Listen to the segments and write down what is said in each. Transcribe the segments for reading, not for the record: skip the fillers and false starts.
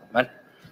Amen.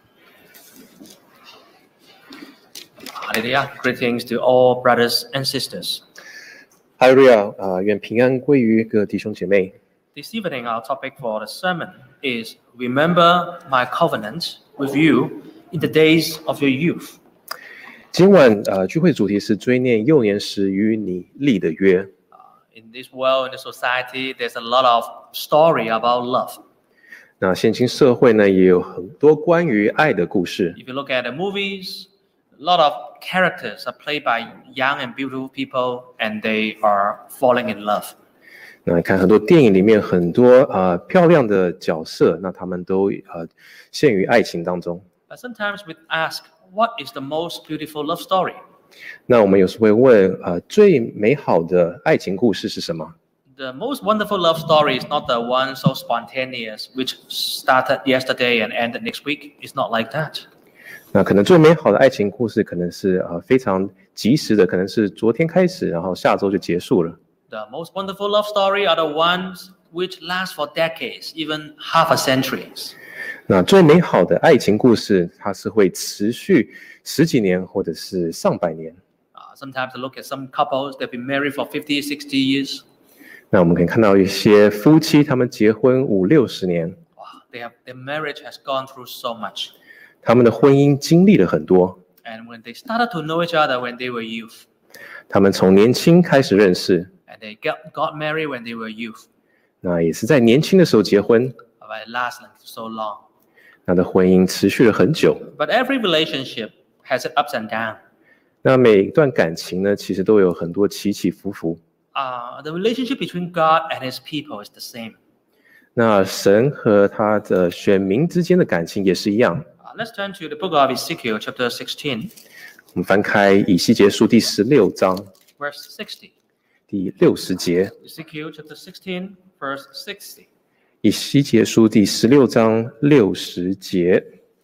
Hallelujah. Greetings to all brothers and sisters. 哈利路亚愿平安归于各弟兄姐妹。 This evening, our topic for the sermon is Remember my covenant with you in the days of your youth. 今晚聚会主题是追念幼年时与你立的约。 In this world, in this society, there's a lot of story about love. 那现今社会呢，也有很多关于爱的故事。 If you look at the movies, a lot of characters are played by young and beautiful people, and they are falling in love. 那看很多电影里面很多漂亮的角色，那他们都陷于爱情当中。 But sometimes we ask, what is the most beautiful love story? 那我们有时会问最美好的爱情故事是什么？ The most wonderful love story is not the one so spontaneous, which started yesterday and ended next week. It's not like that. 那可能最美好的爱情故事可能是非常及时的，可能是昨天开始，然后下周就结束了。 The most wonderful love story are the ones which last for decades, even half a century. 那最美好的爱情故事，它是会持续十几年或者是上百年。 Sometimes I look at some couples, they've been married for 50, 60 years. 那我们可以看到一些夫妻，他们结婚50、60年， Their marriage has gone through so much. 他们的婚姻经历了很多。 And when they started to know each other when they were youth, 他们从年轻开始认识， and they got married when they were youth, 那也是在年轻的时候结婚， but it lasted so long. 那的婚姻持续了很久。 But every relationship has its ups and downs. 那每一段感情呢，其实都有很多起起伏伏。 The relationship between God and His people is the same. 那神和他的选民之间的感情也是一样。 Let's turn to the book of Ezekiel, chapter 16, 我们翻开以西结书第16章 verse 60. 第60节。 Ezekiel chapter 16, verse 60. 以西结书第16章60节。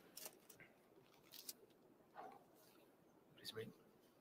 Please read.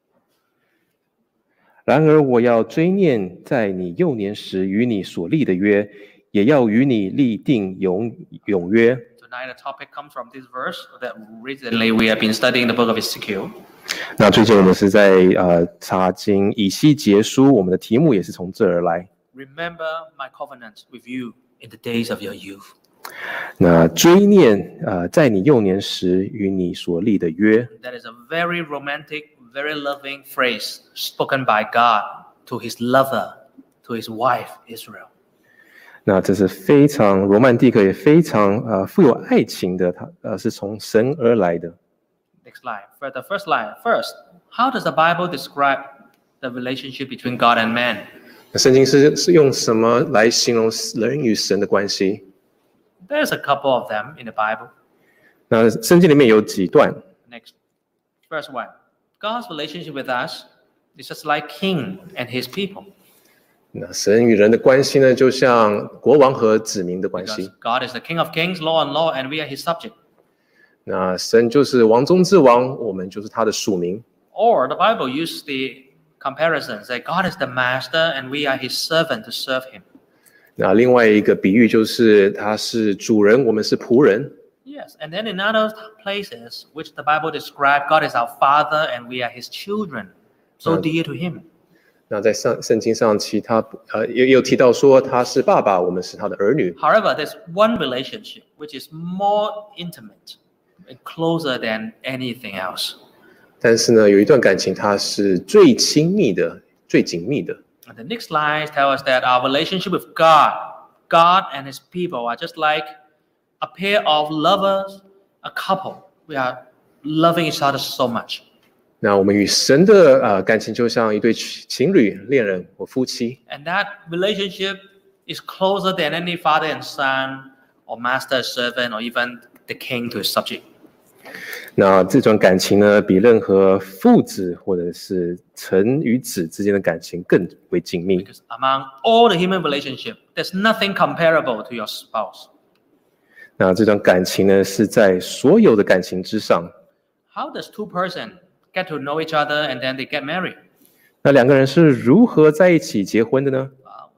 然而我要追念在你幼年时与你所立的约，也要与你立定永约。 Tonight, the topic comes from this verse that recently we have been studying the book of Ezekiel. 那最近我们是在查经以西结书，我们的题目也是从这而来。 Remember my covenant with you in the days of your youth. 那追念在你幼年时与你所立的约， That is a very romantic, very loving phrase spoken by God to His lover, to His wife Israel. 那这是非常罗曼蒂克，也非常富有爱情的，它是从神而来的。 Next line. For the first line. First, how does the Bible describe the relationship between God and man? 那圣经是用什么来形容人与神的关系？ There's a couple of them in the Bible. 那圣经里面有几段。 Next. First one. God's relationship with us is just like King and his people. 那神与人的关系呢，就像国王和子民的关 Because 系。 God is the King of kings, Lord and Lord, and we are His subject. 那神就是王中之王，我们就是他的属民。 Or the Bible uses the comparison, say God is the master and we are His servant to serve Him. 那另外一个比喻就是他是主人，我们是仆人。 Yes, and then in other places which the Bible describes, God is our Father and we are His children, so dear to Him. 那在圣经上，其他也有提到说他是爸爸，我们是他的儿女。 However, there's one relationship which is more intimate and closer than anything else. 但是呢，有一段感情，它是最亲密的、最紧密的。 And the next lines tell us that our relationship with God, God and His people are just like a pair of lovers, a couple. We are loving each other so much. 那我们与神的感情就像一对情侣、恋人或夫妻。 And that relationship is closer than any father and son, or master, servant, or even the king to his subject. 那这种感情呢，比任何父子或者是臣与子之间的感情更为紧密。 Because among all the human relationship, there's nothing comparable to your spouse. 那这段感情呢，是在所有的感情之上。 How does two persons get to know each other and then they get married? 那两个人是如何在一起结婚的呢？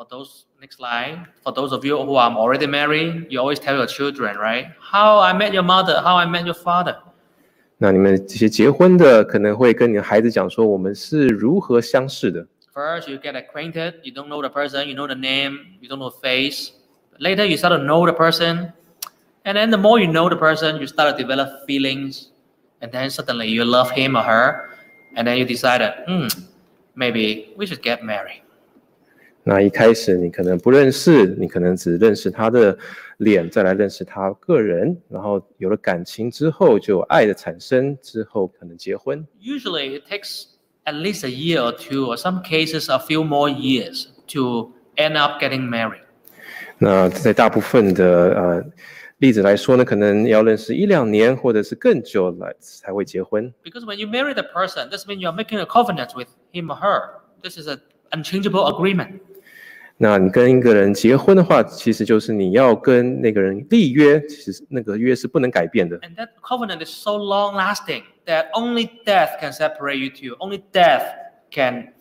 For those next slide, for those of you who are already married, you always tell your children, right? How I met your mother, how I met your father. 那你们这些结婚的可能会跟你的孩子讲说，我们是如何相识的。 First, you get acquainted. You don't know the person. You know the name. You don't know the face. Later, you start to know the person. And then the more you know the person, you start to develop feelings. And then suddenly you love him or her. And then you decided, maybe we should get married. 那一开始你可能不认识，你可能只认识他的脸，再来认识他个人，然后有了感情之后，就有爱的产生，之后可能结婚。 Usually, it takes at least a year or two, or some cases a few more years to end up getting married. 那在大部分的例子来说呢，可能要认识1-2年，或者是更久来才会结婚。 Because when you marry the person, this means you are making a covenant with him or her. This is an unchangeable agreement. 那你跟一个人结婚的话，其实就是你要跟那个人立约，其实那个约是不能改变的。 And that covenant is so long-lasting that only death can separate you two. Only death can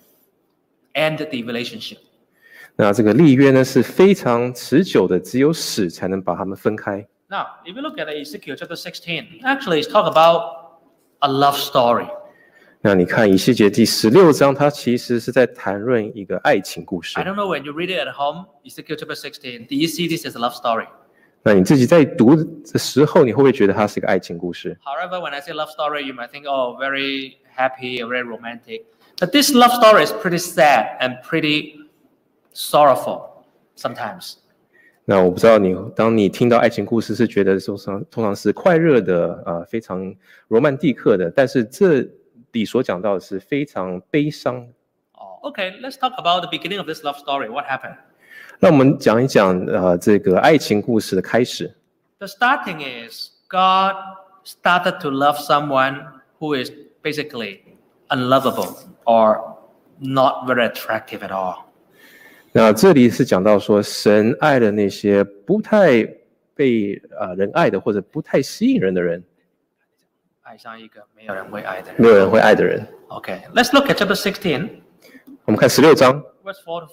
end the relationship. 那这个立约呢是非常持久的，只有死才能把他们分开。 Now, if you look at Ezekiel chapter 16, actually it's talk about a love story. 那你看以西结第16章，它其实是在谈论一个爱情故事。 I don't know when you read it at home, Ezekiel chapter 16, do you see this as a love story? 那你自己在读的时候，你会不会觉得它是一个爱情故事？ However, when I say love story, you might think, oh, very happy or very romantic. But this love story is pretty sad and pretty sorrowful sometimes. 那我不知道当你听到爱情故事是觉得通常是快乐的，非常罗曼蒂克的，但是这里所讲到的是非常悲伤。 Okay, let's talk about the beginning of this love story. What happened? 那我们讲一讲这个爱情故事的开始。 The starting is God started to love someone who is basically unlovable or not very attractive at all. 那这里是讲到说，神爱了那些不太被人爱的，或者不太吸引人的人。 爱上一个没有人会爱的人。 没有人会爱的人。 Okay, let's look at chapter 16. 我们看16章 Verse 4 to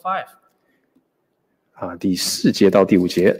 5. 第4节到第5节。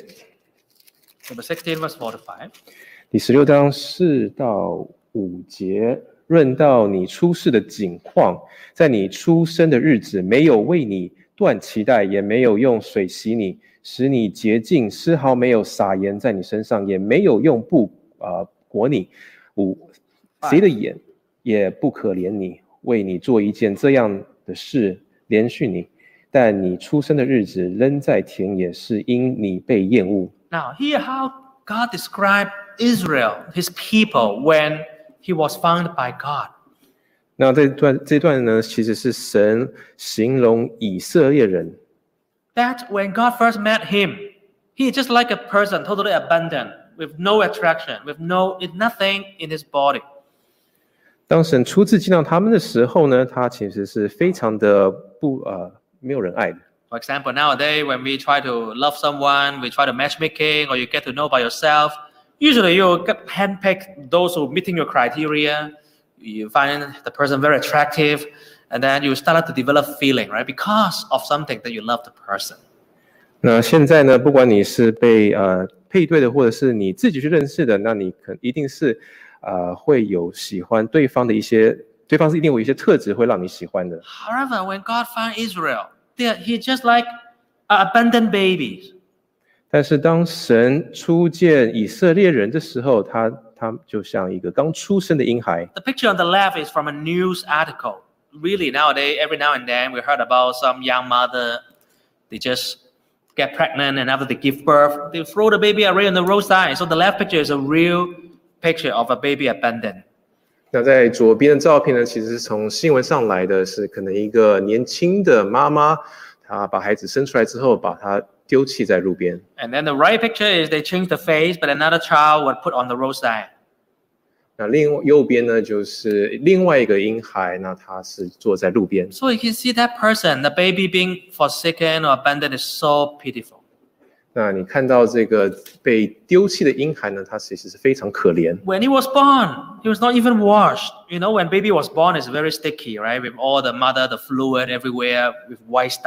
Chapter 16, verse 4 to 5. 第16章4到5节，论到你出世的景况，在你出生的日子，没有为你断脐带，也没有用水洗你，使你洁净，丝毫没有撒盐在你身上，也没有用布裹你。谁的眼也不可怜你，为你做一件这样的事，连续你。但你出生的日子扔在田野，是因你被厌恶。 Now, hear how God described Israel, his people, when he was found by God. 那这段呢，其实是神形容以色列人。 That when God first met him, he is just like a person totally abandoned, with no attraction, with nothing in his body. 当神初次见到他们的时候呢，他其实是非常的没有人爱的。 For example, nowadays when we try to love someone, we try to matchmaking, or you get to know by yourself. Usually, you handpick those who meeting your criteria. You find the person very attractive, and then you start to develop feeling, right? Because of something that you love the person. 那现在呢，不管你是被配对的，或者是你自己去认识的，那你一定是会有喜欢对方的对方是一定有一些特质会让你喜欢的。 However, when God found Israel, he just like abandoned babies. 但是当神初见以色列人的时候，他就像一个刚出生的婴孩。 The picture on the left is from a news article. Really, nowadays, every now and then, we heard about some young mother. They just get pregnant, and after they give birth, they throw the baby away on the roadside. So the left picture is a real picture of a baby abandoned. 那在左边的照片呢，其实是从新闻上来的，是可能一个年轻的妈妈，她把孩子生出来之后，把他丢弃在路边。 And then the right picture is they change the face, but another child was put on the roadside. 那右边呢，就是另外一个婴孩，那他是坐在路边。 So you can see that person, the baby being forsaken or abandoned, is so pitiful. 那你看到这个被丢弃的婴孩呢，他其实是非常可怜。 When he was born, he was not even washed. You know, when baby was born, it's very sticky, right? With all the mother, the fluid everywhere, with white stuff.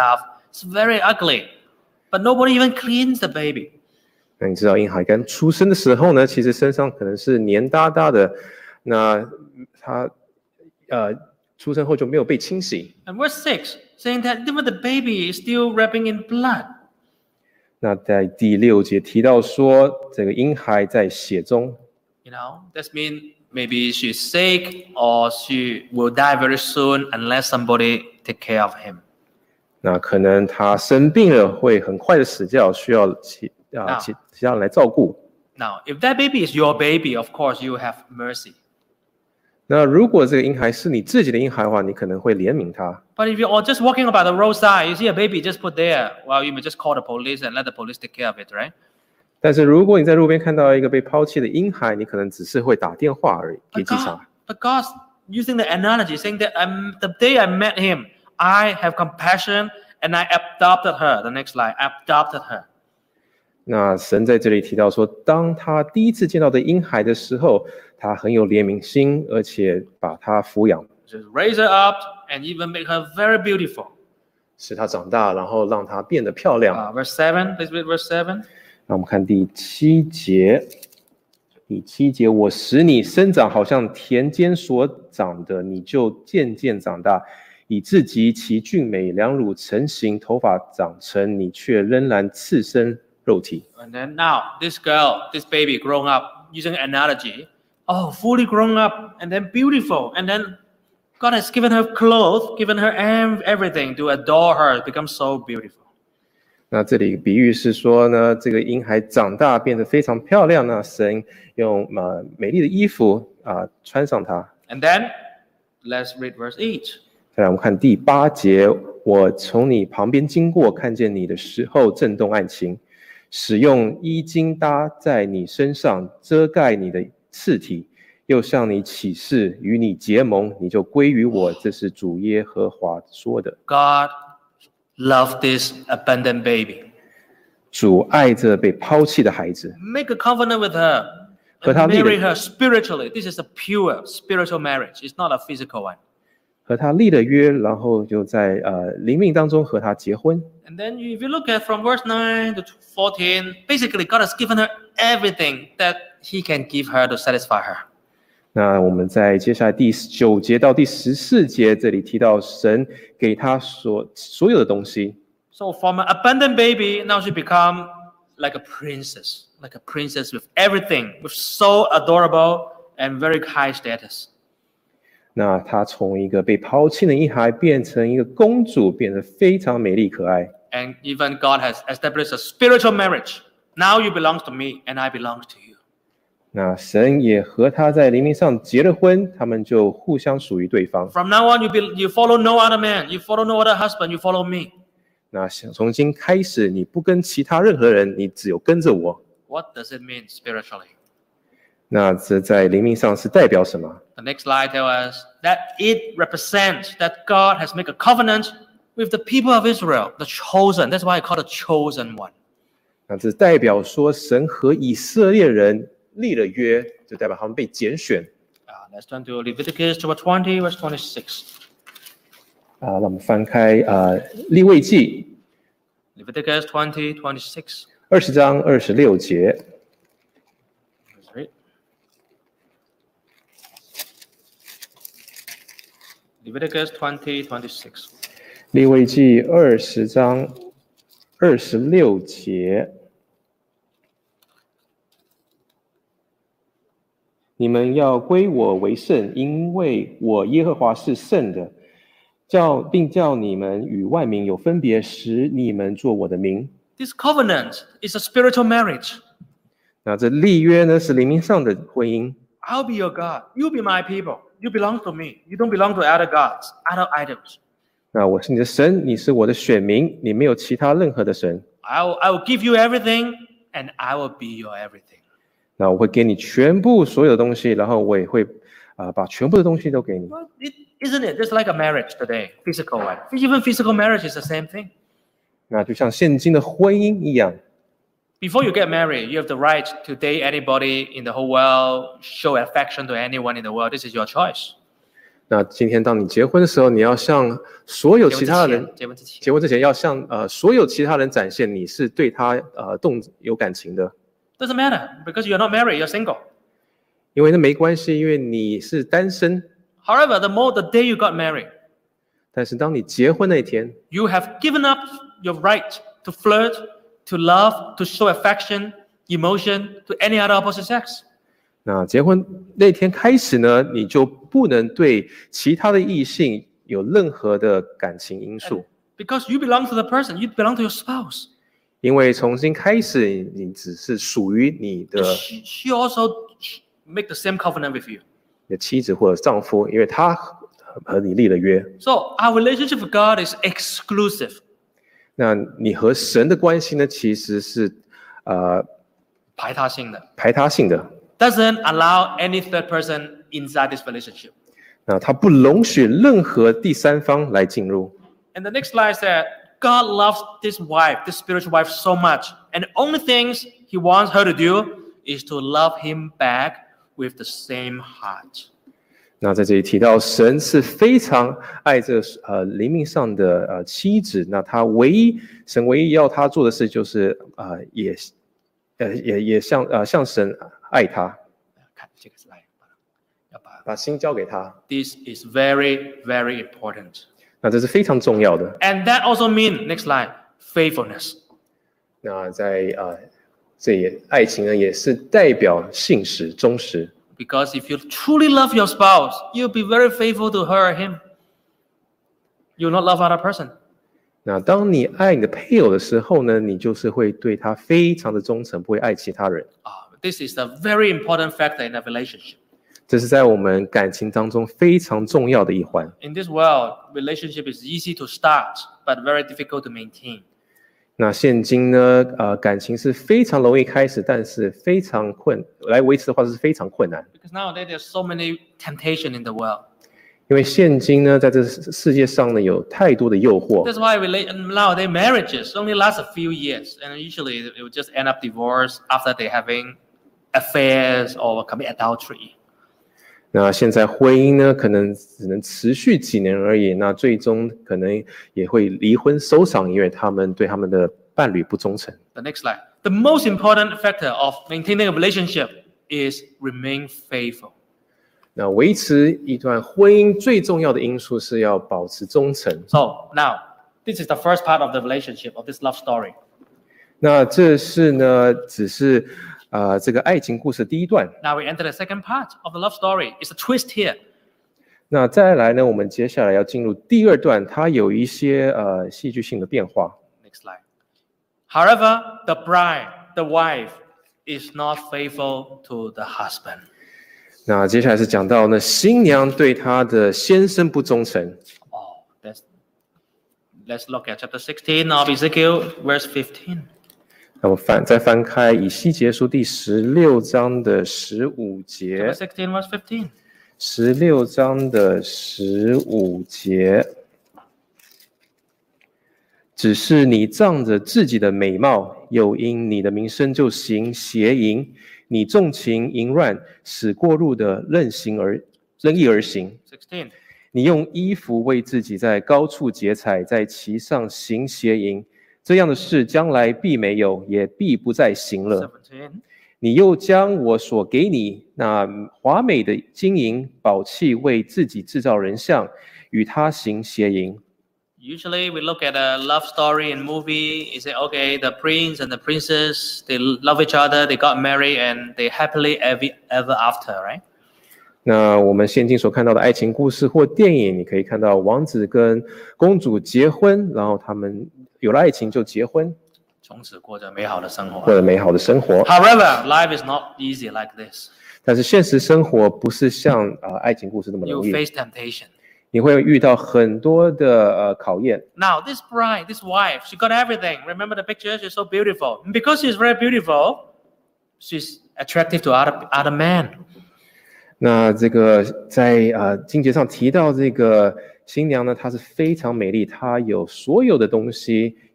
It's very ugly, but nobody even cleans the baby. 那你知道婴孩刚出生的时候呢，其实身上可能是黏哒哒的，那他出生后就没有被清洗。 And verse 6 saying that even the baby is still wrapping in blood. 那在第6节提到说，这个婴孩在血中。 You know, that means maybe she's sick or she will die very soon unless somebody take care of him. 那可能他生病了，会很快的死掉，需要其他人来照顾。 Now, if that baby is your baby, of course you have mercy. 那如果这个婴孩是你自己的婴孩的话，你可能会怜悯他。 But if you're just walking about the roadside, you see a baby just put there, well, you may just call the police and let the police take care of it, right? 但是如果你在路边看到一个被抛弃的婴孩，你可能只是会打电话而已给警察。 But God's using the analogy, saying that the day I met him, I have compassion and I adopted her. The next line, adopted her. 那神在这里提到说，当他第一次见到的婴孩的时候，他很有怜悯心，而且把他抚养， Just raise her up and even make her very beautiful. 使他长大，然后让他变得漂亮。 Verse 7, please read verse 7. 那我们看第7节。第7节，我使你生长，好像田间所长的，你就渐渐长大，以致及其俊美，两乳成形，头发长成，你却仍然赤身肉体。 And then now, this girl, this baby grown up, using an analogy, fully grown up and then beautiful. And then God has given her clothes, given her everything to adore her, become so beautiful. 那这里比喻是说呢，这个婴孩长大变得非常漂亮，那神用美丽的衣服穿上它。 And then, let's read verse 8. 再来我们看第8节，我从你旁边经过，看见你的时候震动案情，使用衣襟搭在你身上，遮盖你的赤体，又向你起誓，与你结盟，你就归于我。这是主耶和华说的。 God loved this abandoned baby. 主爱着被抛弃的孩子， Make a covenant with her. 和他 And 立了 marry her spiritually. This is a pure spiritual marriage. It's not a physical one. 和他立了约，然后就在灵命当中和他结婚。 And then if you look at from verse 9 to 14, basically God has given her everything that he can give her to satisfy her. 那我们在接下来第9节到第14节，这里提到神给他所有的东西。 So from an abandoned baby, now she become like a princess with everything, with so adorable and very high status. 那她从一个被抛弃的婴孩变成一个公主，变得非常美丽可爱。 And even God has established a spiritual marriage. Now you belong to me and I belong to you. 那神也和她在灵命上结了婚，他们就互相属于对方。 From now on, you follow no other man, you follow no other husband, you follow me. 那从今开始，你不跟其他任何人，你只有跟着我。 What does it mean spiritually? 那这在灵命上是代表什么？ The next slide tells us that it represents that God has made a covenant with the people of Israel, the chosen. That's why I call it chosen one. 那这代表说神和以色列人立了约，就代表他们被拣选。 Let's turn to Leviticus chapter 20, verse 26. 那我们翻开利未记 Leviticus 20, 26. 20章26节。 Let's read. Leviticus 20, 26. 利未记20章26节。你们要归我为圣，因为我耶和华是圣的，并叫你们与万民有分别，使你们做我的民。 This covenant is a spiritual marriage. 那这立约呢，是灵命上的婚姻。 I'll be your God. You be my people. You belong to me. You don't belong to other gods, other idols. 那我是你的神，你是我的选民，你没有其他任何的神。 I will give you everything, and I will be your everything. 那我会给你全部所有的东西，然后我也会把全部的东西都给你。 Well, isn't it just like a marriage today, physical one? Even physical marriage is the same thing. 那就像现今的婚姻一样。 Before you get married, you have the right to date anybody in the whole world, show affection to anyone in the world. This is your choice. 那今天当你结婚的时候，你要向所有其他人结婚之前结婚之前要向所有其他人展现你是对他有感情的， doesn't matter because you're not married, you're single. 因为那没关系，因为你是单身。 However, the day you got married, 但是当你结婚那一天， you have given up your right to flirt, to love, to show affection, emotion to any other opposite sex. 那结婚那天开始呢，你就不能对其他的异性有任何的感情因素， Because you belong to the person, you belong to your spouse. 因为从今开始你只是属于你的 She also make the same covenant with you. 你的妻子或者丈夫，因为他和你立了约。 So our relationship with God is exclusive. 那你和神的关系呢，其实是排他性的， 排他性的。 doesn't allow any third person inside this relationship. 那他不容许任何第三方来进入。 And the next slide said, God loves this wife, this spiritual wife so much. And the only things he wants her to do is to love him back with the same heart. 那在这里提到，神是非常爱这灵命上的妻子。那神唯一要他做的事就是也向神爱他， 看这个 slide，要把心交给他。 This is very, very important. 那这是非常重要的。 And that also means, next slide, faithfulness. 那在爱情呢，也是代表信实、忠实。 Because if you truly love your spouse, you'll be very faithful to her or him. You'll not love other person. 那当你爱你的配偶的时候呢，你就是会对他非常的忠诚，不会爱其他人。 This is a very important factor in a relationship. 这是在我们感情当中非常重要的一环。 In this world, relationship is easy to start, but very difficult to maintain. 那现今呢，感情是非常容易开始，但是来维持的话是非常困难。 Because nowadays there's so many temptation in the world. 因为现今呢，在这世界上呢，有太多的诱惑。 That's why nowadays marriages only last a few years, and usually it will just end up divorce after they having affairs or commit adultery. 那现在婚姻呢，可能只能持续几年而已，那最终可能也会离婚收场，因为他们对他们的伴侣不忠诚。 The next slide. The most important factor of maintaining a relationship is remain faithful. 那维持一段婚姻最重要的因素是要保持忠诚。 So now, this is the first part of the relationship of this love story. 那这是呢，只是这个爱情故事第一段。 Now we enter the second part of the love story. It's a twist here. 那再来呢，我们接下来要进入第二段，它有一些戏剧性的变化。 Next slide. However, the bride, the wife, is not faithful to the husband. 那接下来是讲到呢，新娘对她的先生不忠诚。 Let's look at chapter 16 of Ezekiel, verse 15. 那我再翻开以西结书第16章的15节。 Chapter 16, verse 15. 16章的15节，只是你仗着自己的美貌，又因你的名声就行邪淫，你纵情淫乱，使过路的任意而行。 16. 你用衣服为自己在高处结彩，在其上行邪淫，这样的事将来必没有，也必不再行了。 17. 你又将我所给你那华美的金银宝器为自己制造人像，与他行邪淫。 Usually we look at a love story in movie, you say, okay, the prince and the princess, they love each other, they got married, and they happily ever after, right? 那我们现今所看到的爱情故事或电影，你可以看到王子跟公主结婚，然后他们有了爱情就结婚， 从此过着美好的生活。 过着美好的生活。 However, life is not easy like this. 但是现实生活不是像爱情故事那么 You 容易， face temptation. 你会遇到很多的考验。 Now, this bride, this wife, she got everything. Remember the picture? She's so beautiful. And because she's very beautiful, she's attractive to other men. 那这个在经节上提到这个新娘呢，她是非常美丽，她有所有的东西，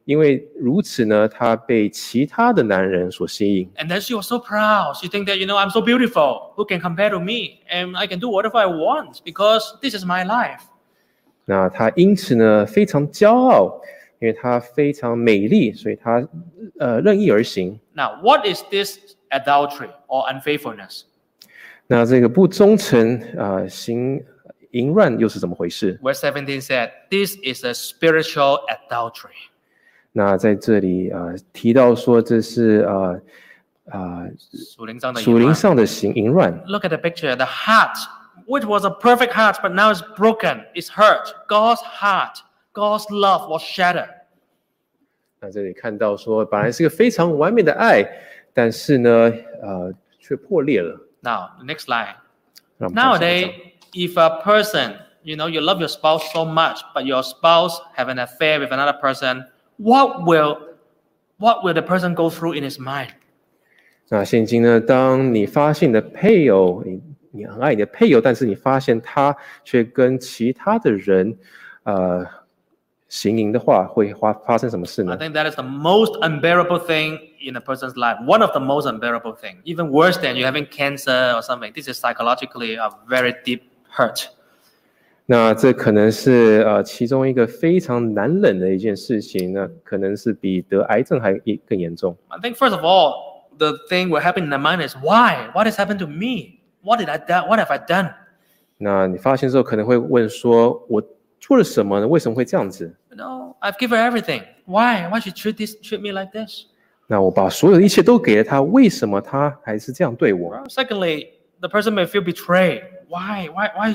因为如此呢，她被其他的男人所吸引。 And then she was so proud. She think that, I'm so beautiful. Who can compare to me? And I can do whatever I want because this is my life. 那她因此呢非常骄傲，因为她非常美丽，所以她任意而行。 Now, what is this adultery or unfaithfulness? 那这个不忠诚行淫乱又是怎么回事？ Verse 17 said, this is a spiritual adultery. 那在这里提到说这是属灵上的淫乱。 属灵上的淫乱。 Look at the picture. The heart, which was a perfect heart, but now it's broken, it's hurt. God's heart, God's love was shattered. 那这里看到说，本来是个非常完美的爱，但是呢，却破裂了。 Now, the next line. 让我们看下一 Nowadays, 章 if a person, you love your spouse so much, but your spouse have an affair with another person, what will the person go through in his mind? 那现今呢，当你发现你的配偶，你很爱你的配偶，但是你发现他却跟其他的人，行淫的话，会发生什么事 I 呢？ think that is the most unbearable thing in a person's life. One of the most unbearable thing. Even worse than you having cancer or something. This is psychologically a very deep hurt. 那这可能是其中一个非常难忍的一件事情呢，可能是比得癌症还更严重。 I think first of all, the thing will happen in the mind is why? What has happened to me? What did I do? What have I done? 那你发现之后，可能会问说：我做了什么呢？为什么会这样子？ I've given her everything. Why? Why she treat me like this? 那我把所有的一切都给了他，为什么他还是这样对我？ Secondly, the person may feel betrayed. Why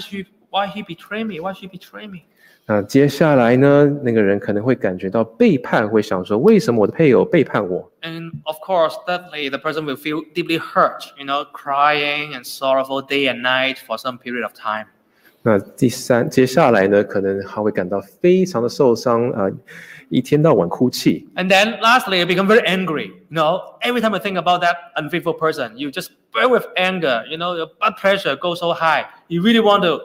he betray me? Why she betray me? 那接下来呢，那个人可能会感觉到背叛，会想说：为什么我的配偶背叛我？ And of course, thirdly, the person will feel deeply hurt, crying and sorrowful day and night for some period of time. 那接下来呢，可能他会感到非常的受伤，一天到晚哭泣。 And then lastly, you become very angry. Every time you think about that unfaithful person, you just burn with anger. Your blood pressure goes so high. You really want to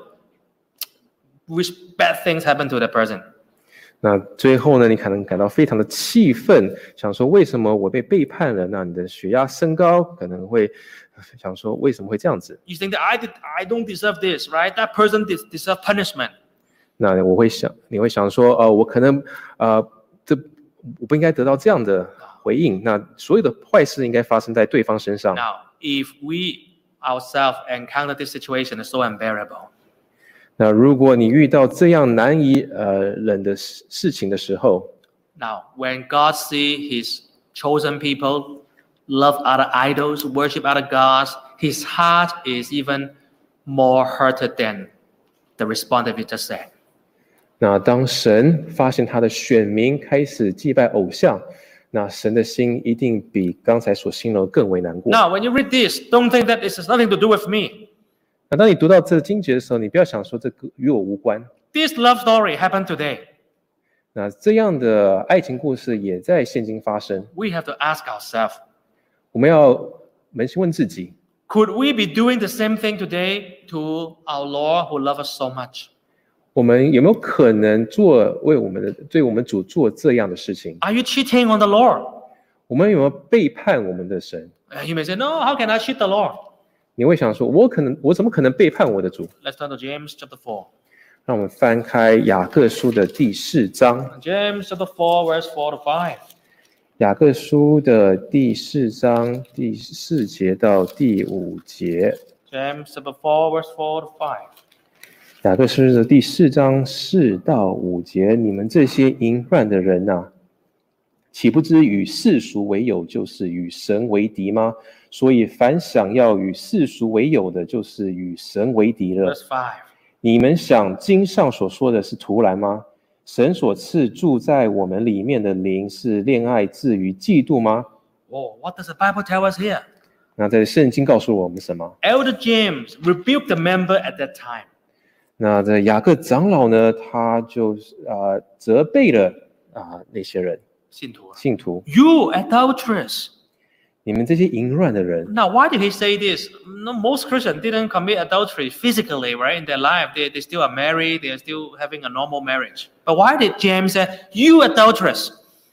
wish bad things happen to the person. 那最后呢，你可能感到非常的气愤，想说为什么我被背叛了？那你的血压升高，可能会想说为什么会这样子？ You think that I don't deserve this, right? That person deserve punishment. 那你会想说，我可能我不应该得到这样的回应。那所有的坏事应该发生在对方身上。 Now, if we ourselves encounter this situation, it's so unbearable. 那如果你遇到这样难以忍的事情的时候， Now, when God see His chosen people love other idols, worship other gods, His heart is even more hurted than the response that we just said. 那当神发现他的选民开始祭拜偶像，那神的心一定比刚才所形容的更为难过。 Now, when you read this, don't think that this has nothing to do with me. 那当你读到这个经节的时候，你不要想说这个与我无关。 This love story happened today. 那这样的爱情故事也在现今发生。 We have to ask ourselves, 我们要扪心问自己： could we be doing the same thing today to our Lord who loves us so much? 我们有没有可能对我们主做这样的事情？ Are you cheating on the Lord? 我们有没有背叛我们的神？ You may say, no, how can I cheat the Lord? 你会想说，我怎么可能背叛我的主？ Let's turn to James chapter 4. 让我们翻开雅各书的第4章， James chapter 4, verse 4 to 5. 雅各书的第4章第4节到第5节。 James chapter 4, verse 4 to 5. 雅各书的第4章4到5节，你们这些淫乱的人啊，岂不知与世俗为友，就是与神为敌吗？所以凡想要与世俗为友的，就是与神为敌了。 Verse 5. 你们想经上所说的是徒然吗？神所赐住在我们里面的灵是恋爱至于嫉妒吗？ Oh, what does the Bible tell us here? 那在圣经告诉我们什么？ Elder James rebuked the member at that time. 那这雅各长老呢，他就责备了那些人信徒， You adulterous. 你们这些淫乱的人。 Now, why did he say this? No, most Christians didn't commit adultery physically, right? In their life, they still are married, they're still having a normal marriage. But why did James say, you adulterous?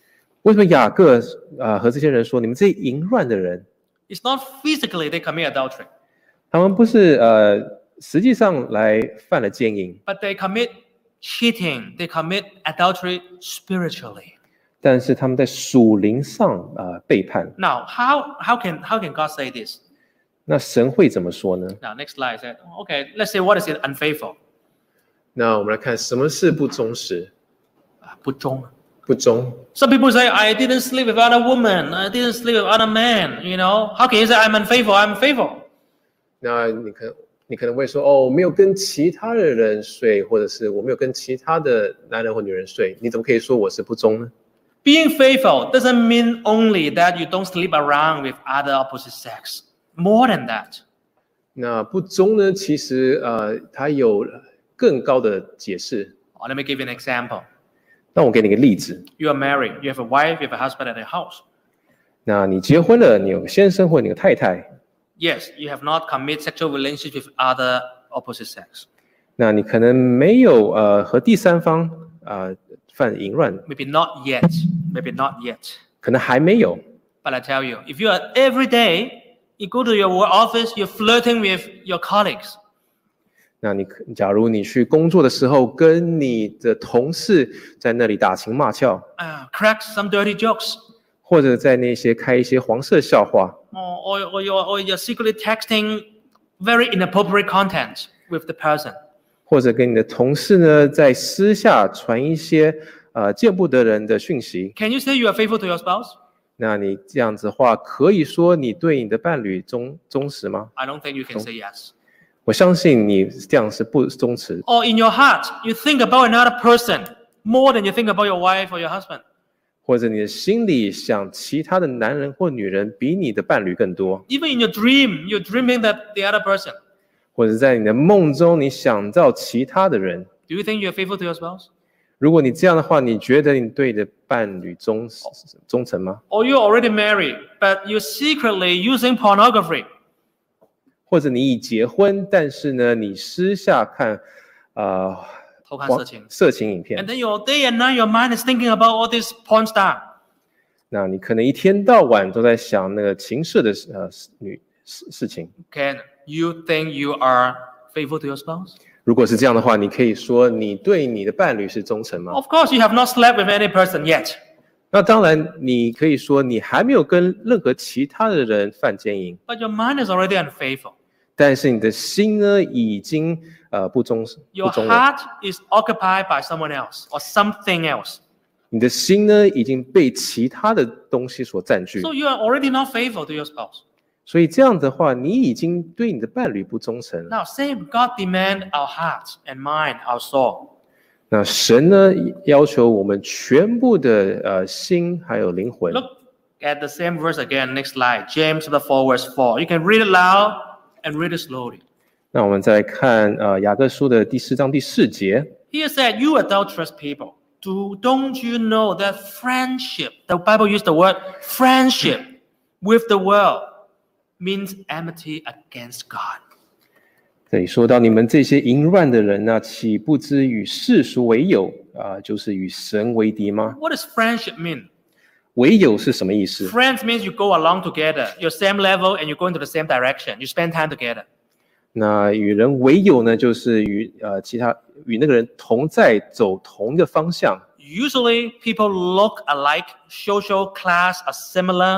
为什么雅各和这些人说，你们这些淫乱的人， It's not physically they commit adultery, 他们不是实际上来犯了奸淫， but they commit cheating. They commit adultery spiritually. 但是他们在属灵上背叛。 Now, how can God say this? 那神会怎么说呢？ Now, next slide said, okay, let's say what is it unfaithful? 那我们来看什么是不忠实、 不忠。 不忠。 Some people say, I didn't sleep with other women. I didn't sleep with other men. You know, how can you say I'm unfaithful? I'm faithful. 那你可能会说，哦，我没有跟其他的人睡，或者是我没有跟其他的男人或女人睡，你怎么可以说我是不忠呢？ Being faithful doesn't mean only that you don't sleep around with other opposite sex. More than that. 那不忠呢，其实它有更高的解释。 Let me give you an example. 那我给你个例子， You are married. You have a wife. You have a husband at your house. 那你结婚了，你有个先生或你有个太太， Yes, you have not committed sexual relationship with other opposite sex. 那你可能没有和第三方犯淫乱， Maybe not yet. Maybe not yet. 可能还没有。 But I tell you, if you are every day, you go to your work office, you're flirting with your colleagues. 那假如你去工作的时候，跟你的同事在那里打情骂俏， Crack some dirty jokes. 或者在那些开一些黄色笑话， Or you're secretly texting very inappropriate content with the person. 或者跟你的同事呢在私下传一些见不得人的讯息， Can you say you are faithful to your spouse? 那你这样子的话，可以说你对你的伴侣忠实吗？ I don't think you can say yes. 我相信你这样是不忠实。 Or in your heart, you think about another person more than you think about your wife or your husband. 或者你的心里想其他的男人或女人比你的伴侣更多， Even in your dream, you're dreaming that the other person. 或者在你的梦中你想到其他的人。 Do you think you're faithful to your spouse? 如果你这样的话，你觉得你对你的伴侣忠诚吗？ Or you're already married, but you're secretly using pornography. 或者你已结婚，但是呢，你私下看偷看色情。 色情影 And 片， then your day and night, your mind is thinking about all this porn star. 那你可能一天到晚都在想那个情色的事情。 Can you think you are faithful to your spouse? 如果是这样的话，你可以说你对你的伴侣是忠诚吗？ Of course, you have not slept with any person yet. 那当然，你可以说你还没有跟任何其他的人犯奸淫， But your mind is already unfaithful. 但是你的心呢，已经不忠 Your 了。 heart is occupied by someone else or something else. 你的心呢，已经被其他的东西所占据。 So you are already not faithful to your spouse. 所以这样的话，你已经对你的伴侣不忠诚了。 Now, same God demand our heart and mind, our soul. 那神呢，要求我们全部的心还有灵魂。 Look at the same verse again. Next slide. James chapter 4, verse 4. You can read it loud and read it slowly. 那我们再看雅各书的第4章第4节。 Here said, you adulterous people, don't you know that friendship, the Bible used the word friendship with the world means enmity against God. 这里说到你们这些淫乱的人呢，岂不知与世俗为友就是与神为敌吗？ What does friendship mean? 为友是什么意思？ Friends means you go along together. You're same level and you go into the same direction. You spend time together. 那与人为友呢，就是与那个人同在，走同一个方向。 Usually people look alike, social class are similar,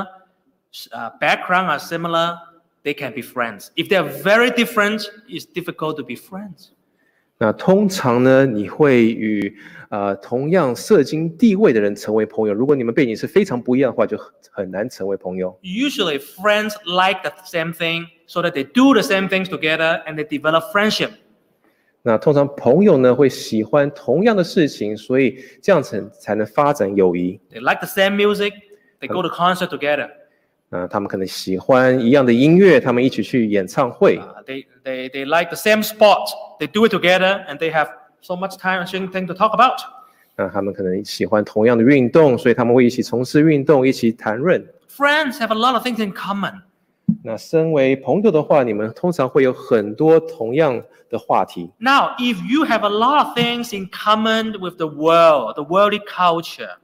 background are similar, they can be friends. If they are very different, it's difficult to be friends. 那通常呢，你会与同样社经地位的人成为朋友。如果你们背景是非常不一样的话，就很难成为朋友。 Usually friends like the same thing, so that they do the same things together and they develop friendship. 那通常朋友呢会喜欢同样的事情，所以这样才能发展友谊。 They like the same music, they go to concert together. 他们可能喜欢一样的音乐，他们一起去演唱会。 They like the same sport, they do it together and they have so much time and thing to talk about. 他们可能喜欢同样的运动，所以他们会一起从事运动，一起谈论。 Friends have a lot of things in common. 那身为朋友的话，你们通常会有很多同样的话题。 Now, if you have a lot of things in common with the world, the worldly culture,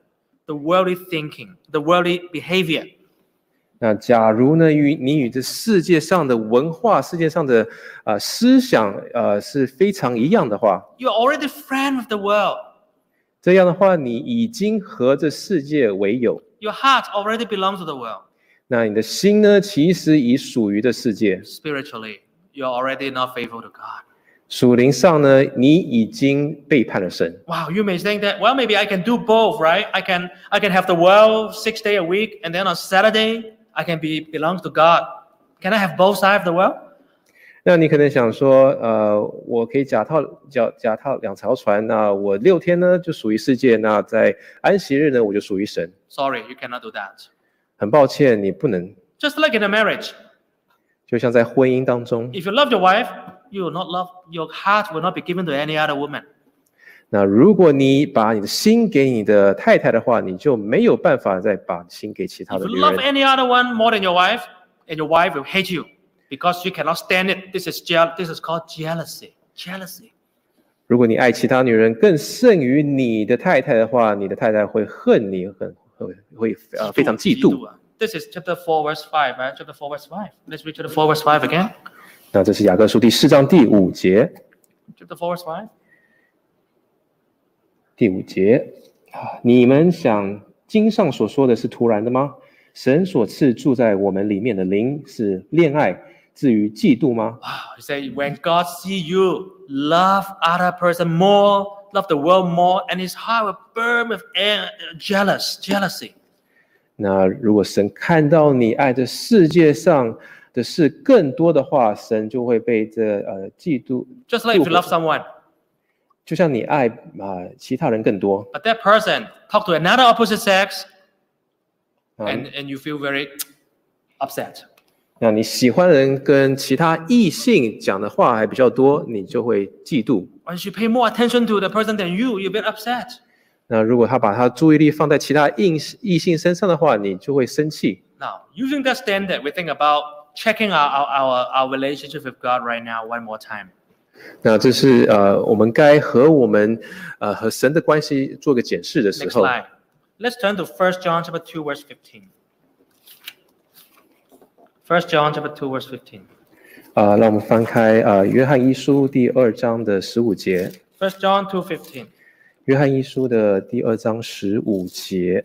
the worldly thinking, the worldly behavior. 那假如呢，你与这世界上的文化、世界上的思想是非常一样的话， You're already friend with the world. 这样的话，你已经和这世界为友。 Your heart already belongs to the world. 那你的心呢，其实已属于这世界。 Spiritually, you're already not faithful to God. 属灵上呢，你已经背叛了神。 Wow, you may think that, well, maybe I can do both, right? I can have the world 6 days a week, and then on Saturday, I can belong to God. Can I have both sides of the world? 那你可能想说，我可以假套两条船，那我6天呢就属于世界，那在安息日呢我就属于神。 Sorry, you cannot do that. 很抱歉，你不能。 Just like in a marriage, 就像在婚姻当中， if you love your wife, you will not love, your heart will not be given to any other woman. 那如果你把你的心给你的太太的话，你就没有办法再把心给其他 If 的 you 女 love 人。 any other one more than your wife, and your wife will hate you because you cannot stand it. This is called jealousy. Jealousy. 如果你爱其他女人更胜于你的太太的话，你的太太会恨你，会非常嫉妒。 This is chapter 4, verse 5, right? Chapter 4, verse 5. Let's read chapter 4, verse 5 again. 那这是雅各书第4章第5节。 Chapter 4, verse 5. 第5节，你们想经上所说的是突然的吗？神所赐住在我们里面的灵是恋爱，至于嫉妒吗？ Wow, you say when God see you love other person more, love the world more, and his heart will burn with jealousy. 那如果神看到你爱这世界上的事更多的话，神就会被这嫉妒。 Just like if you love someone, 就像你爱其他人更多， but that person talk to another opposite sex, and you feel very upset. 那你喜欢的人跟其他异性讲的话还比较多，你就会嫉妒。 Once you pay more attention to the person than you, you get upset. 那如果他把他注意力放在其他异性身上的话，你就会生气。 Now, using that standard, we think about checking our relationship with God right now one more time. 那这是我们该和和神的关系做个检视的时 Next 候。 slide. Let's turn to 1 John chapter 2, verse 15. 1 John chapter 2, verse 15. 让我们翻开约翰一书第2章的15节。 1 John 2:15. 约翰一书的第2章15节。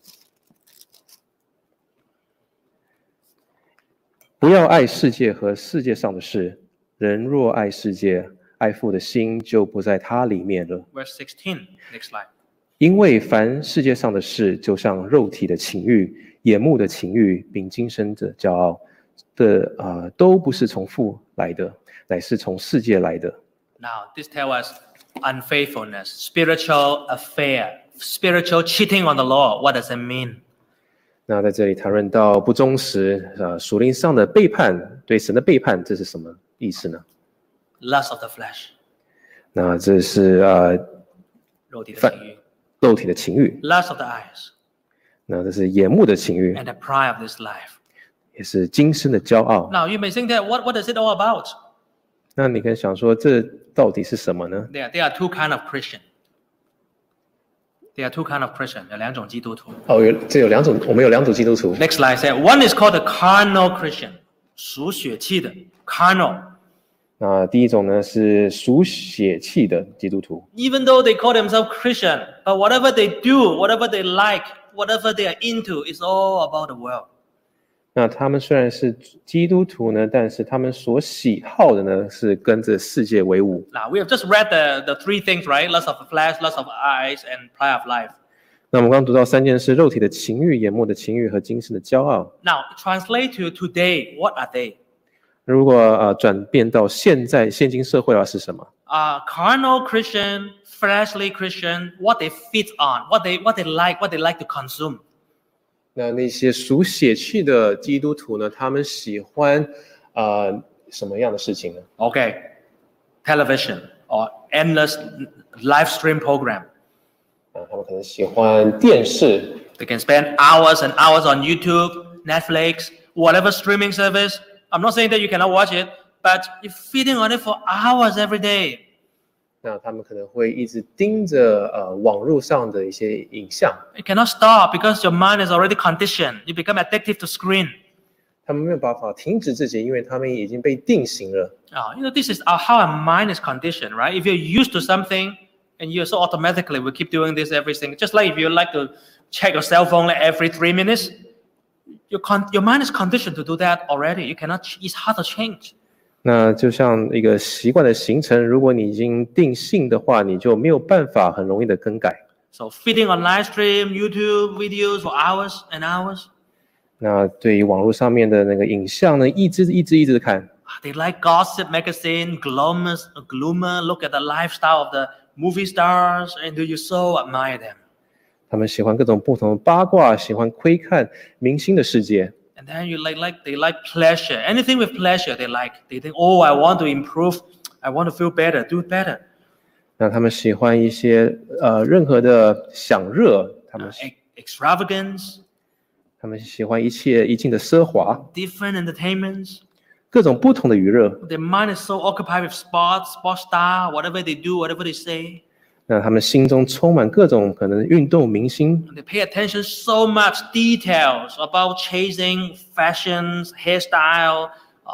不要爱世界和世界上的事，人若爱世界，爱父的心就不在他里面了。 Verse 16. Next slide. 因为凡世界上的事，就像肉体的情欲、眼目的情欲，并今生的骄傲的都不是从父来的，乃是从世界来的。 Now, this tells us unfaithfulness, spiritual affair, spiritual cheating on the law. What does it mean? 那在这里谈论到不忠实，属灵上的背叛，对神的背叛，这是什么意思呢？ Lust of the flesh. 那这是肉体的情欲。 肉体的情欲， Lust of the eyes 那这是眼目的情欲， and the pride of this life. 也是今生的骄傲。 Now, you may think that what is it all about? 那你可以想说，这到底是什么呢？ There are two kind of Christian. There are two kind of Christian. 有两种基督徒。 哦，有两种，我们有两种基督徒。 Next slide said one is called the carnal Christian. 属血气的 carnal. 那第一种呢是属血气的基督徒。 Even though they call themselves Christian, but whatever they do, whatever they like, whatever they are into, is all about the world. 那他们虽然是基督徒呢，但是他们所喜好的呢是跟着世界为伍。 Now, we have just read the three things, right? Lust of the flesh, lust of eyes, and pride of life. 那我们刚刚读到3件事：肉体的情欲、眼目的情欲和今生的骄傲。 Now, translate to today, what are they? 如果转变到现今社会的话是什么？ Carnal Christian, fleshly Christian, what they feed on, what they like to consume. 那些属血气的基督徒呢？他们喜欢什么样的事情呢？ Okay, television or endless live stream program. 他们可能喜欢电视， They can spend hours and hours on YouTube, Netflix, whatever streaming service. I'm not saying that you cannot watch it, but you're feeding on it for hours every day. 那他们可能会一直盯着网络上的一些影像， You cannot stop because your mind is already conditioned. You become addicted to screen. 他们没有办法停止自己，因为他们已经被定型了。 This is how our mind is conditioned, right? If you're used to something and you're so automatically, we keep doing this every single. Just like if you like to check your cell phone like every 3 minutes, your mind is conditioned to do that already. You cannot. It's hard to change. 那就像一个习惯的形成，如果你已经定性的话，你就没有办法很容易的更改。 So feeding on live stream, YouTube videos for hours and hours. 那对于网络上面的那个影像呢，一直的看。 They like gossip magazine, gloomer. Look at the lifestyle of the movie stars, and you so admire them. 他们喜欢各种不同的八卦，喜欢窥看明星的世界。 And then they like pleasure. Anything with pleasure, they like. They think, oh, I want to improve. I want to feel better, do better. 那他们喜欢一些任何的享乐，他们 Extravagance. 他们喜欢一切一尽的奢华， Different entertainments. 各种不同的娱乐。 Their mind is so occupied with sports star, whatever they do, whatever they say. 那他们心中充满各种可能运动明星， They pay attention so much details about chasing fashions, hairstyle,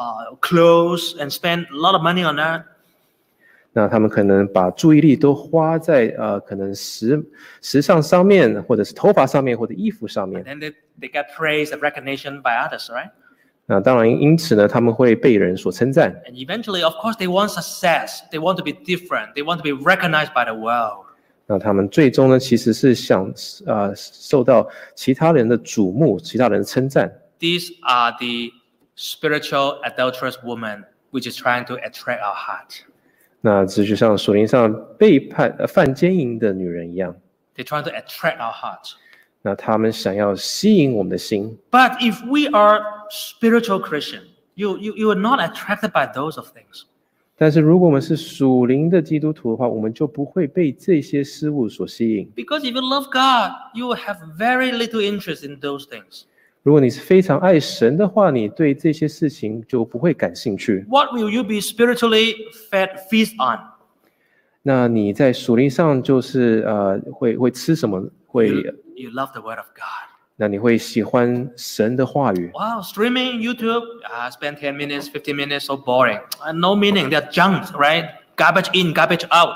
clothes, and spend a lot of money on that. 那他们可能把注意力都花在可能时尚上面，或者是头发上面，或者衣服上面。 And then they get praise and recognition by others, right? 那当然，因此呢，他们会被人所称赞。 And eventually, of course, they want success. They want to be different. They want to be recognized by the world. 那他们最终呢，其实是想受到其他人的瞩目，其他人的称赞。 These are the spiritual adulterous women, which is trying to attract our heart. 那这就像属灵上背叛犯奸淫的女人一样， They're trying to attract our heart. 那他们想要吸引我们的心。 But if we are spiritual Christian, you are not attracted by those of things. 但是如果我们是属灵的基督徒的话，我们就不会被这些事物所吸引。 Because if you love God, you will have very little interest in those things. 如果你是非常爱神的话，你对这些事情就不会感兴趣。 What will you be spiritually feast on? 那你在属灵上就是会吃什么？会 You love the Word of God. 那你会喜欢神的话语。 Wow, streaming YouTube, spend 10 minutes, 15 minutes, so boring. No meaning, they're junk, right? Garbage in, garbage out.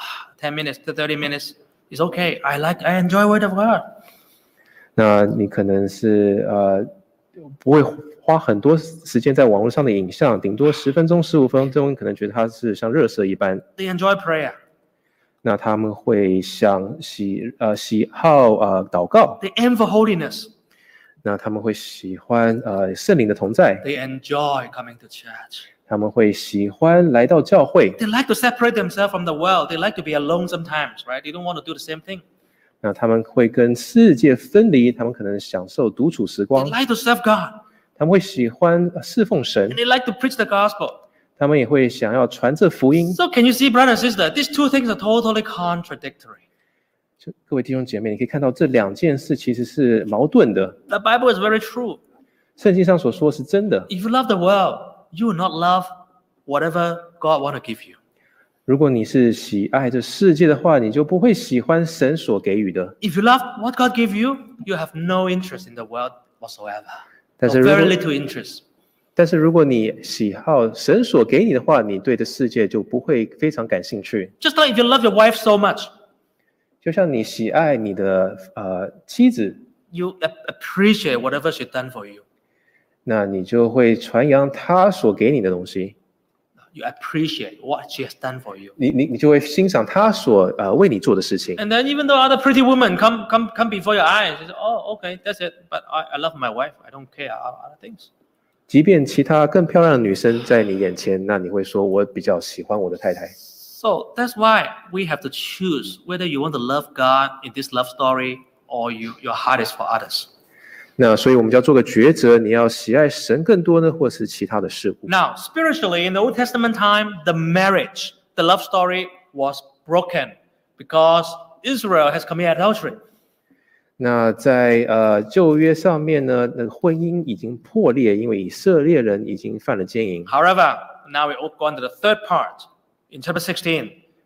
10 minutes to 30 minutes is okay. I enjoy Word of God. 那你可能是不会花很多时间在网络上的影像，顶多10分钟、15分钟，可能觉得它是像热色一般。 They enjoy prayer. 那他们会喜好祷告， They aim for holiness. 那他们会喜欢圣灵的同在， They enjoy coming to church. 他们会喜欢来到教会。 They like to separate themselves from the world. They like to be alone sometimes, right? They don't want to do the same thing. 那他们会跟世界分离，他们可能享受独处时 They 光， like to serve God. 他们会喜欢侍奉神 And，they like to preach the gospel. 他们也会想要传这福音。 So can you see, brother and sister, these two things are totally contradictory. 各位弟兄姐妹，你可以看到这两件事其实是矛盾的。 The Bible is very true. 圣经上所说是真的。 If you love the world, you will not love whatever God want to give you. 如果你是喜爱这世界的话，你就不会喜欢神所给予的。 If you love what God gave you, you have no interest in the world whatsoever. 但 Or 是如 very 果 little interest. 但是如果你喜好神所给你的话，你对这世界就不会非常感兴趣。 Just like if you love your wife so much, 就像你喜爱你的妻子， you appreciate whatever she's done for you. 那你就会传扬她所给你的东西， You appreciate what she has done for you. 你就会欣赏她所为你做的事情。 And then even though other pretty women come before your eyes, you say, oh, okay, that's it. But I love my wife. I don't care about other things. 即便其他更漂亮的女生在你眼前，那你会说我比较喜欢我的太太。 So that's why we have to choose whether you want to love God in this love story or your heart is for others. 那所以我们就要做个抉择，你要喜爱神更多呢，或是其他的事物。 Now, spiritually, in the Old Testament time, the marriage, the love story was broken because Israel has committed adultery. 那在旧约上面呢，那个婚姻已经破裂，因为以色列人已经犯了奸淫。 However, now we go on to the third part. In chapter 16,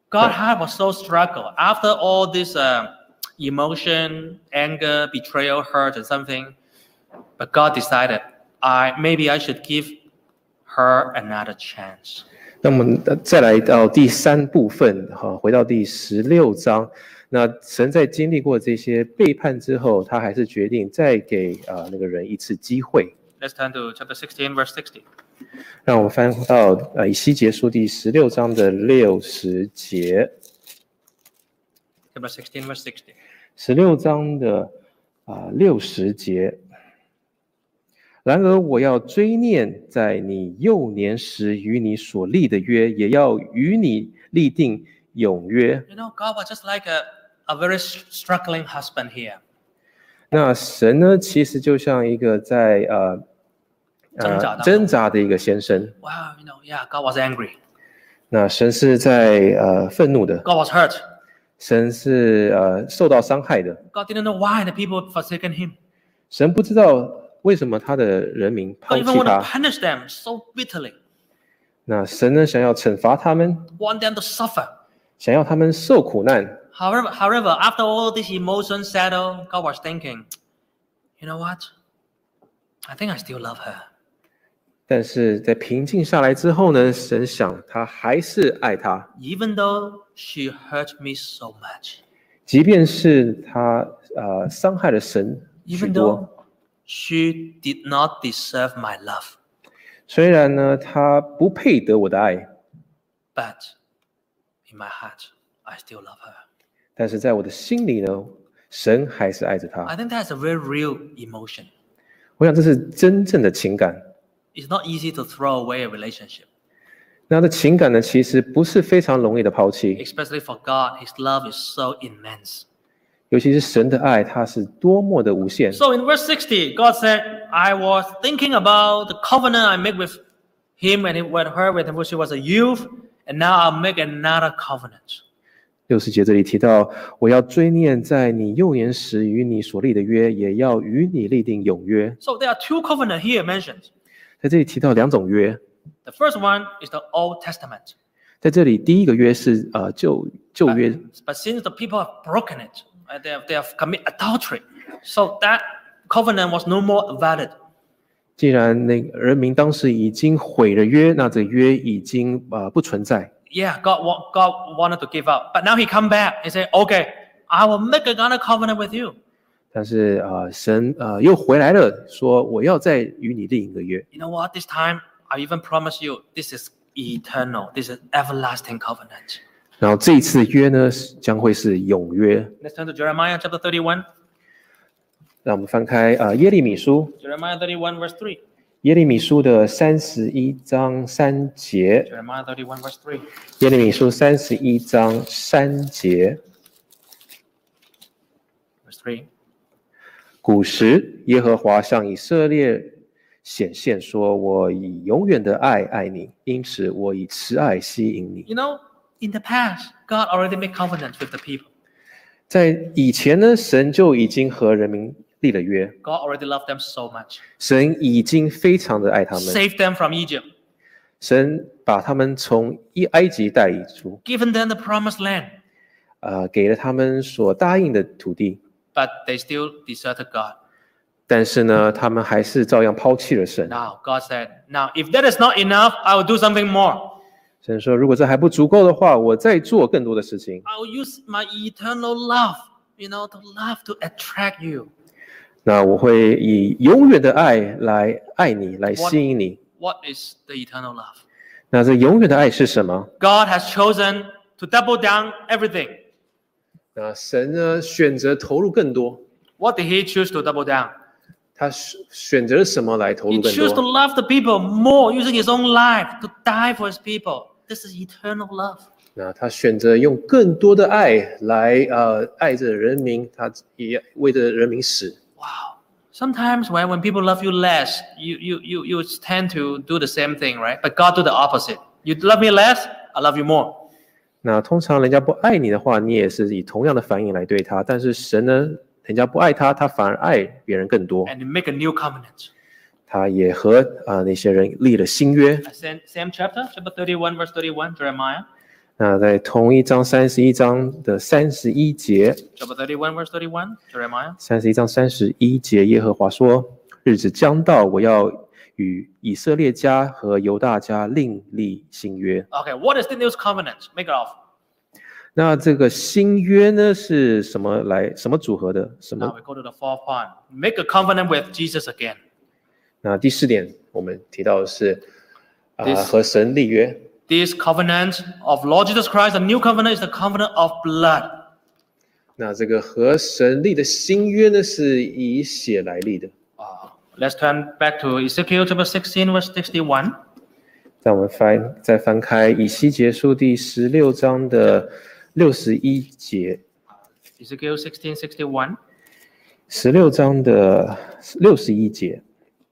God's heart was so struggle after all this emotion, anger, betrayal, hurt, and something. But God decided, maybe I should give her another chance. 那么再来到第3部分，回到第16章。那神在经历过这些背叛之后，他还是决定再给那个人一次机会。 Let's turn to chapter 16, verse 60. 让我们翻到以西结书第16章的60节。 Chapter 16, verse 60. 16章的60节。然而我要追念在你幼年时与你所立的约，也要与你立定永约。 You know, God was just like a very struggling husband here. 那神呢，其实就像一个在挣扎的一个先生。 Wow, you know, yeah, God was angry. 那神是在愤怒的。 God was hurt. 神是受到伤害的。 God didn't know why the people forsaken him. 神不知道为什么他的人民抛 God 弃 even want 他。 to punish them so bitterly. 那神呢，想要惩罚他们， Want them to suffer. 想要他们受苦难。 However, after all these emotions settle, God was thinking, you know what? I think I still love her. 但是在平静下来之后呢，神想他还是爱他， Even though she hurt me so much. 即便是他伤害了神许 Even 多。 though she did not deserve my love. 虽然呢，他不配得我的爱， But in my heart, I still love her. 但是在我的心里呢，神还是爱着他。 I think that's a very real emotion. 我想这是真正的情感。 It's not easy to throw away a relationship. 那的情感呢，其实不是非常容易的抛弃， Especially for God, His love is so immense. 尤其是神的爱，它是多么的无限。 So in verse 60, God said, I was thinking about the covenant I made with him and with her when she was a youth, and now I'll make another covenant. 60节这里提到，我要追念在你幼年时与你所立的约，也要与你立定永约。 So there are two covenants here mentioned. 在这里提到2种约， The first one is the Old Testament. 在这里第一个约是旧约， But since the people have broken it, they have committed adultery, so that covenant was no more valid. 既然那个人民当时已经毁了约，那这约已经不存在。 Yeah, God wanted to give up, but now He come back and say, "Okay, I will make another covenant with you." 但是神又回来了，说我要再与你立一个约。 You know what? This time, I even promise you, this is eternal. This is everlasting covenant. 然后这一次的约呢，将会是永约。 Let's turn to Jeremiah chapter 31. 让我们翻开耶利米书， Jeremiah 31 verse 3. 耶利米书的31章3节。 Jeremiah 31 verse 3. 耶利米书31章3节。 Verse 3. 古时，耶和华向以色列显现说：“我以永远的爱爱你，因此我以慈爱吸引你。” You know, in the past, God already made covenants with the people. 在以前呢，神就已经和人民立了约， God already loved them so much. 神已经非常的爱他们， Saved them from Egypt. 神把他们从埃及带领出， Given them the promised land. 给了他们所答应的土地。 But they still deserted God. 但是呢，他们还是照样抛弃了神。 Now, God said, now, if that is not enough, I will do something more. 神说：“如果这还不足够的话，我再做更多的事情。 I will use my eternal love, to love to attract you. 那我会以永远的爱来爱你，来吸引你。 What is the eternal love? 那这永远的爱是什么？ God has chosen to double down everything. 那神呢，选择投入更多。 What did He choose to double down? 他选择了什么来投 He 入更 chose to 多？ love the people more, using His own life to die for His people. This is eternal love. 那他选择用更多的爱来爱着人民，他也为着人民死。 Wow. Sometimes when people love you less, you tend to do the same thing, right? But God do the opposite. You love me less, I love you more. 那通常人家不爱你的话，你也是以同样的反应来对他。但是神呢，人家不爱他，他反而爱别人更多。 And you make a new covenant. 他也和那些人立了新约。 Same chapter 31, verse 31, Jeremiah. 那在同一章31章的31节 Chapter 31, verse 31, Jeremiah. ，31章31节，耶和华说：日子将到，我要与以色列家和犹大家另立新约。 Okay, what is the new covenant? Make it off. 那这个新约呢是什么组合的？什 Now 么？ we go to the fourth point. Make a covenant with Jesus again. 那第4点我们提到的是 This- 和神立约。 This covenant of Lord Jesus Christ, the new covenant is the covenant of blood. 那这个和神立的新约呢是以血来立的。 Let's turn back to Ezekiel chapter 16, verse 61. 让我们再翻开以西结书第16章的61节。 Ezekiel 16, 61. 16章的61节。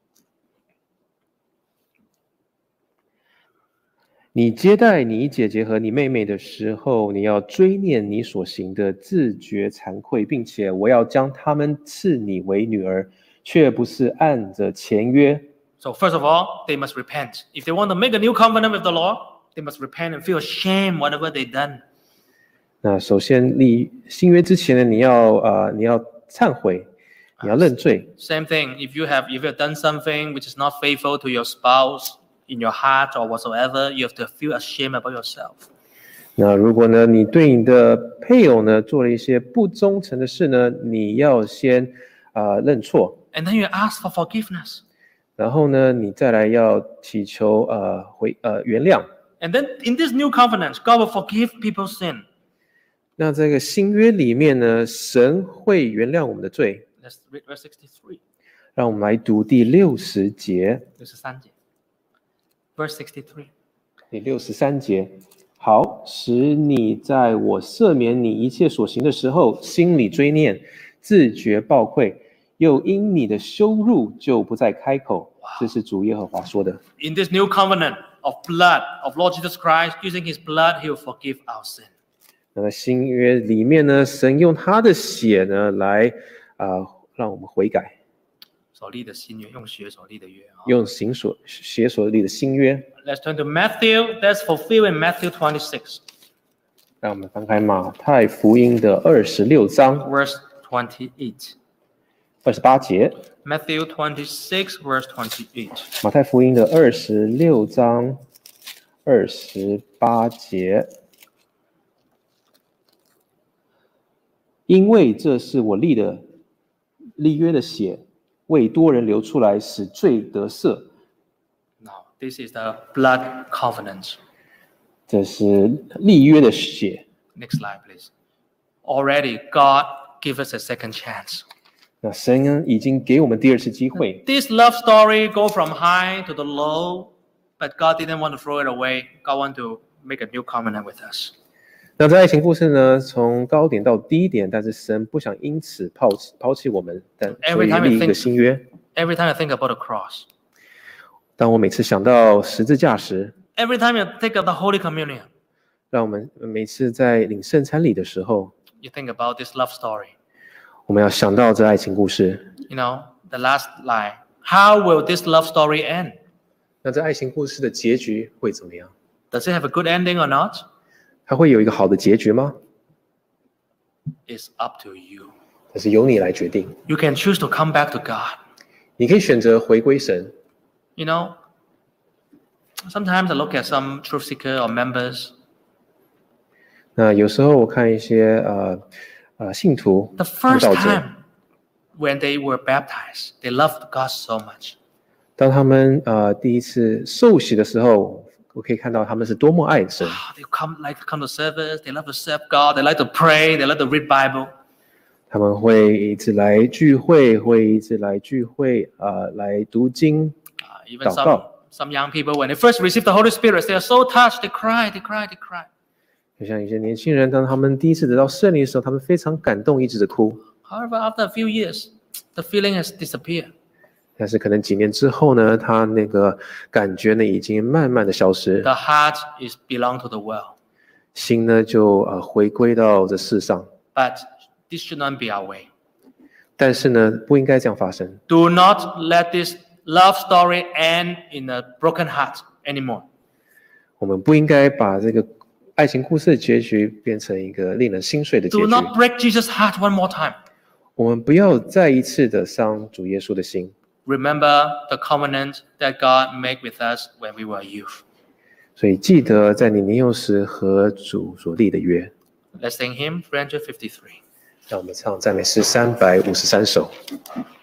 你接待你姐姐和你妹妹的时候，你要追念你所行的，自觉惭愧，并且我要将她们赐你为女儿，却不是按着前约。 So first of all, they must repent. If they want to make a new covenant with the Lord, they must repent and feel ashamed whatever they've done. 那首先立新约之前呢，你要忏悔，你要认罪。 Same thing. If you have done something which is not faithful to your spouse in your heart or whatsoever, you have to feel ashamed about yourself. 那如果呢，你对你的配偶呢做了一些不忠诚的事呢，你要先认错， And then you ask for forgiveness. 然后呢，你再来要祈求原谅。 And then in this new covenant, God will forgive people's sin. 那这个新约里面呢，神会原谅我们的罪。 Let's read verse 63. 让我们来读第60节。 63节. Verse 63. 第63节，好，使你在我赦免你一切所行的时候，心里追念，自觉抱愧，又因你的羞辱就不再开口。这是主耶和华说的。 In this new covenant of blood of Lord Jesus Christ, using his blood, he will forgive our sin. 那么新约里面呢，神用他的血呢来让我们悔改， 所立的新约，用血所立的约。 用血所立的新约。 Let's turn to Matthew. That's fulfilled in Matthew 26, 让我们翻开马太福音的26章 verse 28. 28节。 Matthew 26, verse 28. 马太福音的26章28节。因为这是我立约的血，为多人流出来，使罪得赦。 Now, this is the blood covenant. 这是立约的血。 Next slide, please. Already, God gave us a second chance. 那神呢，已经给我们第二次机会。 This love story go from high to the low, but God didn't want to throw it away. God want to make a new covenant with us. 那这爱情故事呢，从高点到低点，但是神不想因此抛弃我们，但所以立一个新约。 Every time I think about the cross, 当我每次想到十字架时， every time you think of the Holy Communion, 让我们每次在领圣餐礼的时候， you think about this love story. 我们要想到这爱情故事。 You know, the last line. How will this love story end? 那这爱情故事的结局会怎么样？ Does it have a good ending or not? 它会有一个好的结局吗？ It's up to you. 但是由你来决定。 You can choose to come back to God. 你可以选择回归神。 You know, sometimes I look at some truth seeker or members. 那有时候我看一些信徒 The 慕 first 道者， time when they were baptized, they loved God so much. 当他们第一次受洗的时候，我可以看到他们是多么爱神。 They come to service. They love to serve God. They like to pray. They like to read Bible. 他们会一直来聚会，来读经。 Even 祷告。 some young people, when they first receive the Holy Spirit, they are so touched. They cry. They cry. They cry. 就像一些年轻人，当他们第一次得到圣灵的时候，他们非常感动，一直的哭。 However, after a few years, the feeling has disappeared. 但是可能几年之后呢，他那个感觉呢，已经慢慢的消失， The heart is belong to the world. 心呢就回归到这世上。 But this should not be our way. 但是呢，不应该这样发生。 Do not let this love story end in a broken heart anymore. 我们不应该把这个爱情故事的结局变成一个令人心碎的结 Do 局。 not break Jesus' heart one more time. 我们不要再一次的伤主耶稣的心。 Remember the covenant that God made with us when we were youth. 所以记得在你年幼时和主所立的约。 Let's sing hymn 353. 让我们唱赞美诗353首。